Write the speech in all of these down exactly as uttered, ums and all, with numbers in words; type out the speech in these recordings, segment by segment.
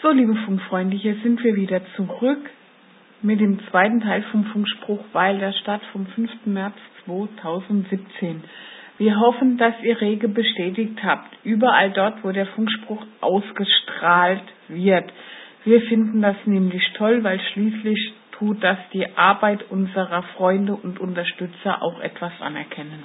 So, liebe Funkfreunde, hier sind wir wieder zurück mit dem zweiten Teil vom Funkspruch Weil der Stadt vom fünften März zweitausendsiebzehn. Wir hoffen, dass ihr rege bestätigt habt, überall dort, wo der Funkspruch ausgestrahlt wird. Wir finden das nämlich toll, weil schließlich tut das die Arbeit unserer Freunde und Unterstützer auch etwas anerkennen.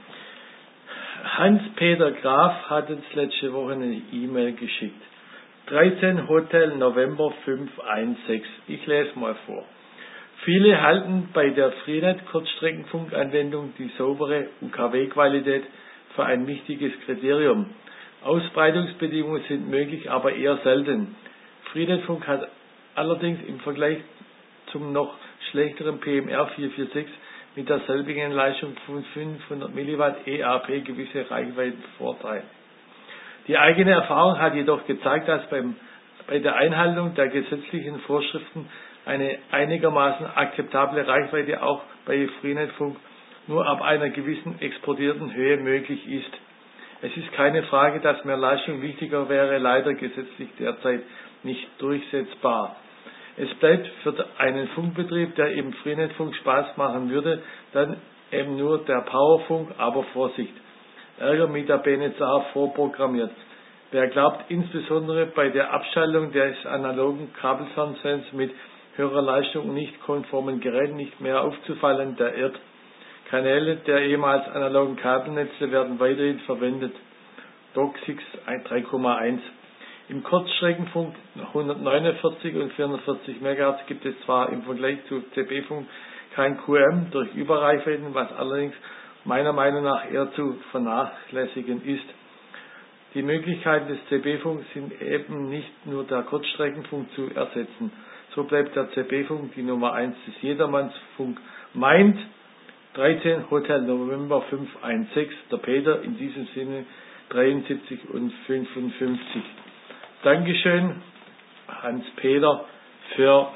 Hans-Peter Graf hat uns letzte Woche eine E-Mail geschickt. dreizehn Hotel November fünf eins sechs. Ich lese mal vor. Viele halten bei der Freenet Kurzstreckenfunkanwendung die saubere U K W-Qualität für ein wichtiges Kriterium. Ausbreitungsbedingungen sind möglich, aber eher selten. Freenet-Funk hat allerdings im Vergleich zum noch schlechteren P M R vier vier sechs mit derselbigen Leistung von fünfhundert Milliwatt E A P gewisse Reichweitenvorteile. Die eigene Erfahrung hat jedoch gezeigt, dass beim, bei der Einhaltung der gesetzlichen Vorschriften eine einigermaßen akzeptable Reichweite auch bei Freenet-Funk nur ab einer gewissen exportierten Höhe möglich ist. Es ist keine Frage, dass mehr Leistung wichtiger wäre, leider gesetzlich derzeit nicht durchsetzbar. Es bleibt für einen Funkbetrieb, der eben Freenet-Funk Spaß machen würde, dann eben nur der Powerfunk, aber Vorsicht. Ärger mit der B N Z A vorprogrammiert. Wer glaubt, insbesondere bei der Abschaltung des analogen Kabelfernsehens mit höherer Leistung und nicht konformen Geräten nicht mehr aufzufallen, der irrt. Kanäle der ehemals analogen Kabelnetze werden weiterhin verwendet. D O C sechs drei Komma eins. Im Kurzstreckenfunk hundertneunundvierzig und vierhundertvierzig Megahertz gibt es zwar im Vergleich zu C B-Funk kein Q M durch Überreichweiten, was allerdings meiner Meinung nach eher zu vernachlässigen ist. Die Möglichkeiten des C B-Funks sind eben nicht nur der Kurzstreckenfunk zu ersetzen. So bleibt der C B-Funk die Nummer eins des Jedermannsfunk meint. dreizehn Hotel November fünf eins sechs, der Peter, in diesem Sinne dreiundsiebzig und fünfundfünfzig. Dankeschön, Hans-Peter, für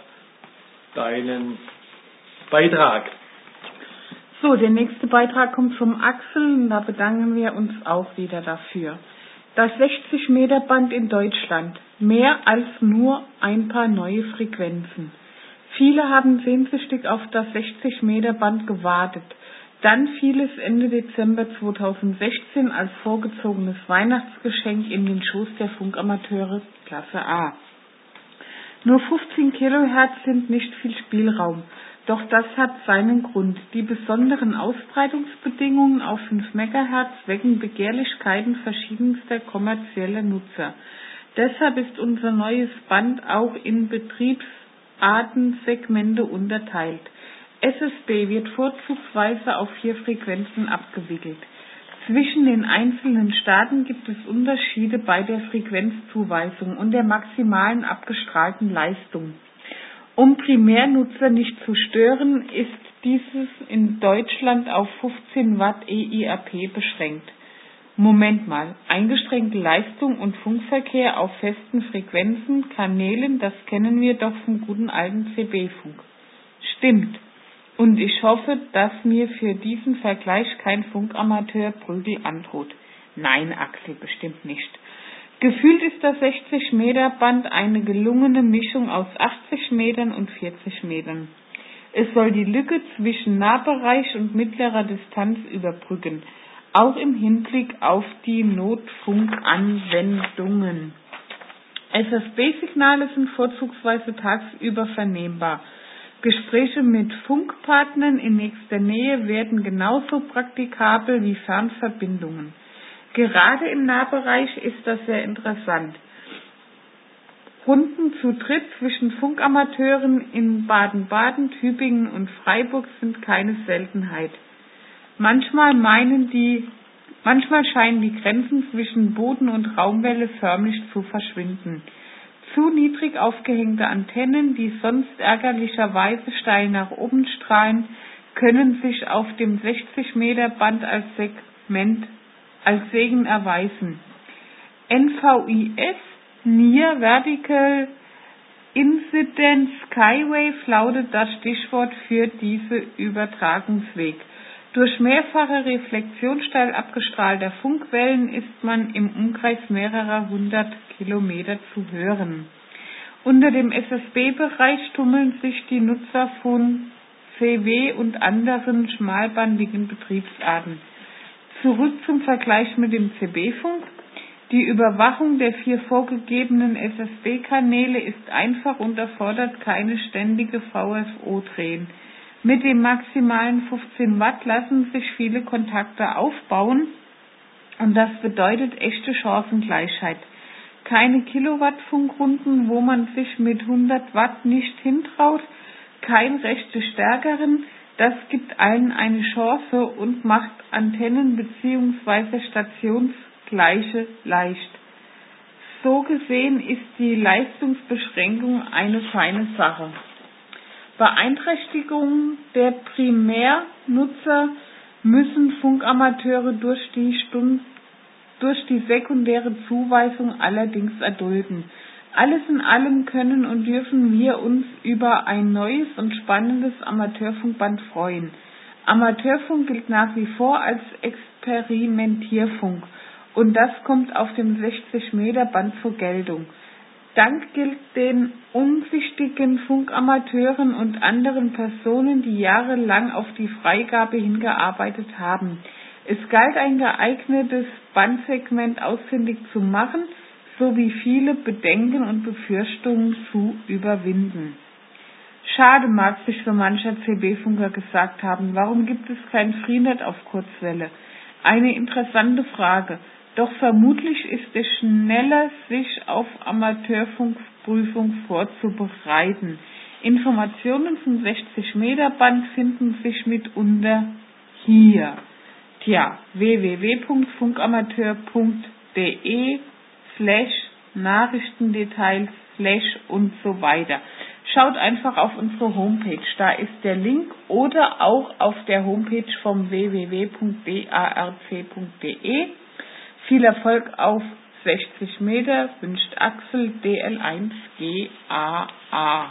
deinen Beitrag. So, der nächste Beitrag kommt vom Axel und da bedanken wir uns auch wieder dafür. Das sechzig Meter Band in Deutschland. Mehr als nur ein paar neue Frequenzen. Viele haben sehnsüchtig auf das sechzig Meter Band gewartet. Dann fiel es Ende Dezember zweitausendsechzehn als vorgezogenes Weihnachtsgeschenk in den Schoß der Funkamateure Klasse A. Nur fünfzehn Kilohertz sind nicht viel Spielraum. Doch das hat seinen Grund. Die besonderen Ausbreitungsbedingungen auf fünf Megahertz wecken Begehrlichkeiten verschiedenster kommerzieller Nutzer. Deshalb ist unser neues Band auch in Betriebsartensegmente unterteilt. S S B wird vorzugsweise auf vier Frequenzen abgewickelt. Zwischen den einzelnen Staaten gibt es Unterschiede bei der Frequenzzuweisung und der maximalen abgestrahlten Leistung. Um Primärnutzer nicht zu stören, ist dieses in Deutschland auf fünfzehn Watt E I A P beschränkt. Moment mal, eingeschränkte Leistung und Funkverkehr auf festen Frequenzen, Kanälen, das kennen wir doch vom guten alten C B-Funk. Stimmt. Und ich hoffe, dass mir für diesen Vergleich kein Funkamateur Prügel androht. Nein, Axel, bestimmt nicht. Gefühlt ist das sechzig Meter Band eine gelungene Mischung aus achtzig Metern und vierzig Metern. Es soll die Lücke zwischen Nahbereich und mittlerer Distanz überbrücken, auch im Hinblick auf die Notfunkanwendungen. S S B-Signale sind vorzugsweise tagsüber vernehmbar. Gespräche mit Funkpartnern in nächster Nähe werden genauso praktikabel wie Fernverbindungen. Gerade im Nahbereich ist das sehr interessant. Runden zu dritt zwischen Funkamateuren in Baden-Baden, Tübingen und Freiburg sind keine Seltenheit. Manchmal meinen die, manchmal scheinen die Grenzen zwischen Boden- und Raumwelle förmlich zu verschwinden. Zu niedrig aufgehängte Antennen, die sonst ärgerlicherweise steil nach oben strahlen, können sich auf dem sechzig Meter Band als Segment als Segen erweisen. N V I S, Near Vertical Incident Skywave, lautet das Stichwort für diese Übertragungsweg. Durch mehrfache Reflexion steil abgestrahlter Funkwellen ist man im Umkreis mehrerer hundert Kilometer zu hören. Unter dem S S B-Bereich tummeln sich die Nutzer von C W und anderen schmalbandigen Betriebsarten. Zurück zum Vergleich mit dem C B-Funk. Die Überwachung der vier vorgegebenen S S B-Kanäle ist einfach und erfordert keine ständige V F O-Drehen. Mit dem maximalen fünfzehn Watt lassen sich viele Kontakte aufbauen und das bedeutet echte Chancengleichheit. Keine Kilowatt-Funkrunden, wo man sich mit hundert Watt nicht hintraut, kein rechte Stärkeren, das gibt allen eine Chance und macht Antennen bzw. Stationsgleiche leicht. So gesehen ist die Leistungsbeschränkung eine feine Sache. Beeinträchtigungen der Primärnutzer müssen Funkamateure durch die, Stund- durch die sekundäre Zuweisung allerdings erdulden. Alles in allem können und dürfen wir uns über ein neues und spannendes Amateurfunkband freuen. Amateurfunk gilt nach wie vor als Experimentierfunk und das kommt auf dem sechzig Meter Band zur Geltung. Dank gilt den umsichtigen Funkamateuren und anderen Personen, die jahrelang auf die Freigabe hingearbeitet haben. Es galt, ein geeignetes Bandsegment ausfindig zu machen, sowie viele Bedenken und Befürchtungen zu überwinden. Schade, mag sich für mancher C B-Funker gesagt haben, warum gibt es kein Freenet auf Kurzwelle? Eine interessante Frage. Doch vermutlich ist es schneller, sich auf Amateurfunkprüfung vorzubereiten. Informationen zum sechzig Meter Band finden sich mitunter hier. Tja, w w w punkt funkamateur punkt de slash Nachrichtendetails slash und so weiter. Schaut einfach auf unsere Homepage, da ist der Link, oder auch auf der Homepage vom w w w punkt darc punkt de. Viel Erfolg auf sechzig Meter wünscht Axel D L eins G A A.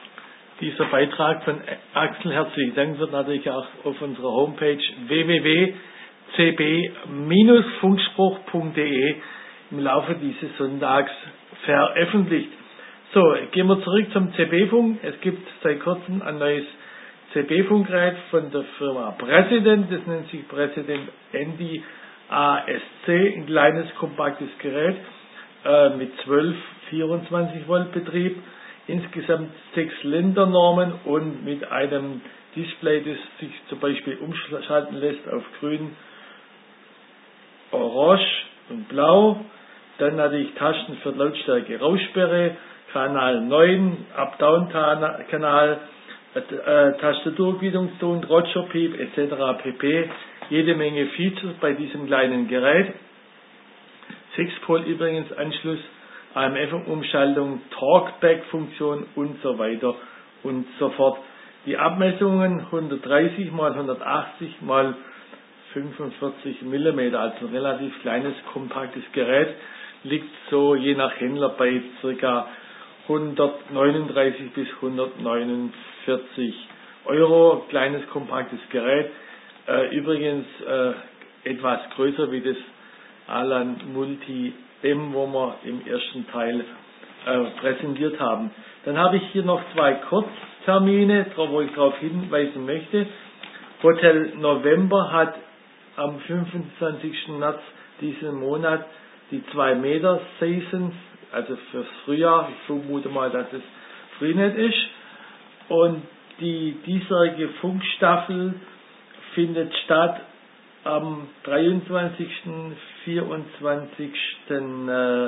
Dieser Beitrag von Axel, herzlichen Dank, wird natürlich auch auf unserer Homepage w w w punkt c b Bindestrich funkspruch punkt de im Laufe dieses Sonntags veröffentlicht. So, gehen wir zurück zum C B-Funk. Es gibt seit kurzem ein neues C B-Funkgerät von der Firma President. Das nennt sich President N D A S C, ein kleines, kompaktes Gerät äh, mit zwölf vierundzwanzig Volt Betrieb, insgesamt sechs Ländernormen und mit einem Display, das sich zum Beispiel umschalten lässt auf grün, orange und blau. Dann natürlich Tasten für Lautstärke, Raussperre, Kanal neun, Up-Down-Kanal, äh, Tastaturquietungston, Roger-Piep et cetera pp. Jede Menge Features bei diesem kleinen Gerät. sechs Pol übrigens Anschluss, A M F-Umschaltung, Talkback-Funktion und so weiter und so fort. Die Abmessungen hundertdreißig mal hundertachtzig mal fünfundvierzig Millimeter, also ein relativ kleines, kompaktes Gerät, liegt so je nach Händler bei ca. hundertneununddreißig bis hundertneunundvierzig Euro. Kleines, kompaktes Gerät. Äh, übrigens äh, etwas größer wie das Alan Multi M, wo wir im ersten Teil äh, präsentiert haben. Dann habe ich hier noch zwei Kurztermine, wo ich darauf hinweisen möchte. Hotel November hat am fünfundzwanzigsten März diesen Monat die zwei Meter Seasons, also fürs Frühjahr. Ich vermute mal, dass es Freenet ist. Und die diesjährige Funkstaffel findet statt am dreiundzwanzigsten vierundzwanzigsten Äh,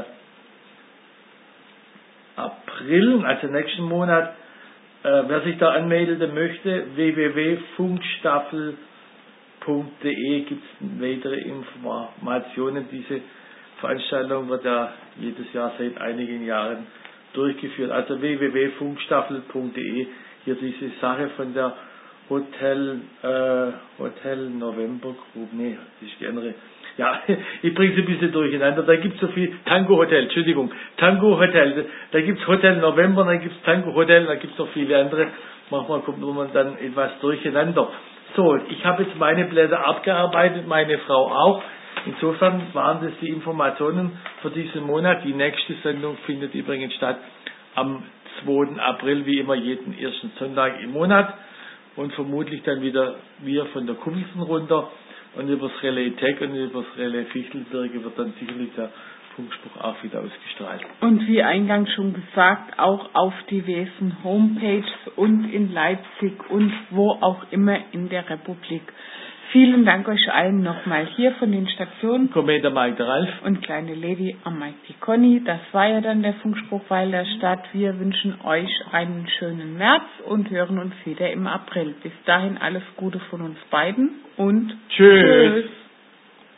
April, also nächsten Monat. Äh, wer sich da anmelden möchte, w w w punkt funkstaffel punkt de gibt es weitere Informationen. Diese Veranstaltung wird ja jedes Jahr seit einigen Jahren durchgeführt. Also w w w punkt funkstaffel punkt de, hier diese Sache von der Hotel, äh, Hotel November Group, nee, das ist die andere. Ja, ich bringe es ein bisschen durcheinander. Da gibt es so viel, Tango Hotel, Entschuldigung, Tango Hotel, da gibt es Hotel November, dann gibt es Tango Hotel, da gibt es noch viele andere. Manchmal kommt man dann etwas durcheinander. So, ich habe jetzt meine Blätter abgearbeitet, meine Frau auch. Insofern waren das die Informationen für diesen Monat. Die nächste Sendung findet übrigens statt am zweiten April, wie immer jeden ersten Sonntag im Monat. Und vermutlich dann wieder wir von der Kummelsen runter. Und übers Relais Tech und übers Relais Fichtelberge wird dann sicherlich der Funkspruch auch wieder ausgestrahlt. Und wie eingangs schon gesagt, auch auf diversen Homepages und in Leipzig und wo auch immer in der Republik. Vielen Dank euch allen nochmal hier von den Stationen. Kommenter Mike der Ralf. Und kleine Lady am Mike die Conny. Das war ja dann der Funkspruch Weil der Stadt. Wir wünschen euch einen schönen März und hören uns wieder im April. Bis dahin alles Gute von uns beiden und tschüss. tschüss.